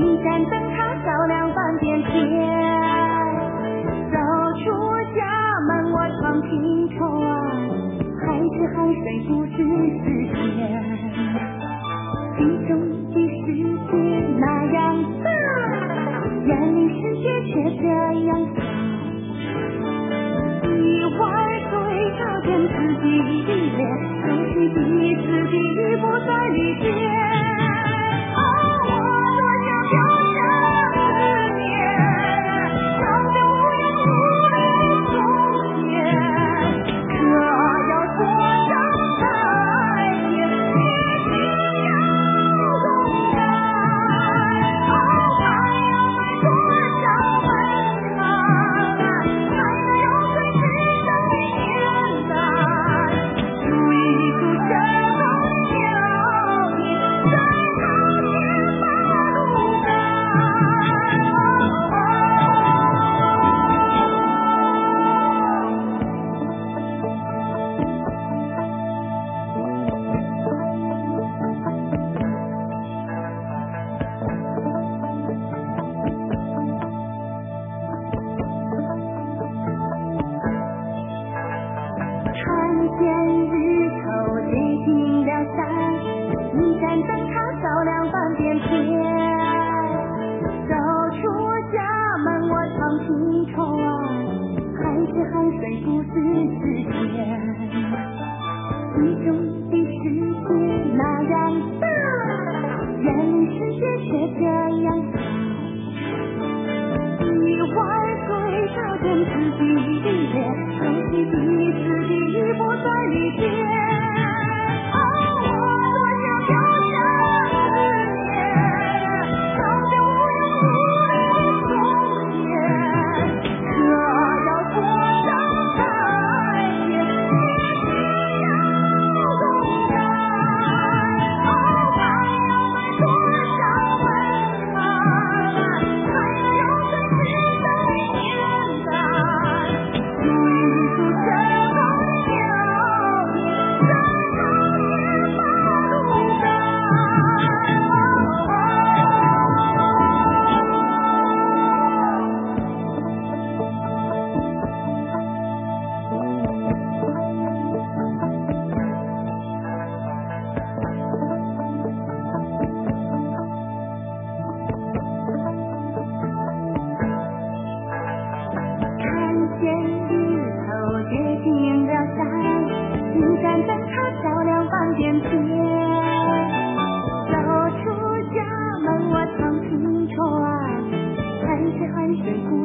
一盏灯塔照亮半边天。走出家门，我闯青春，还是汗水不知时间。心中的世界那样大，眼里世界却这样小。一碗水这点自己的脸，可惜彼此的不在里边。照亮半边天，走出家门，我闯青春，还是汗水不知时间。心中的世界那样大，眼里世界却这样小。一碗水这点自己的脸，可惜彼此的不在里边。一盏灯塔照亮半边天，走出家门，我闯青春，还是汗水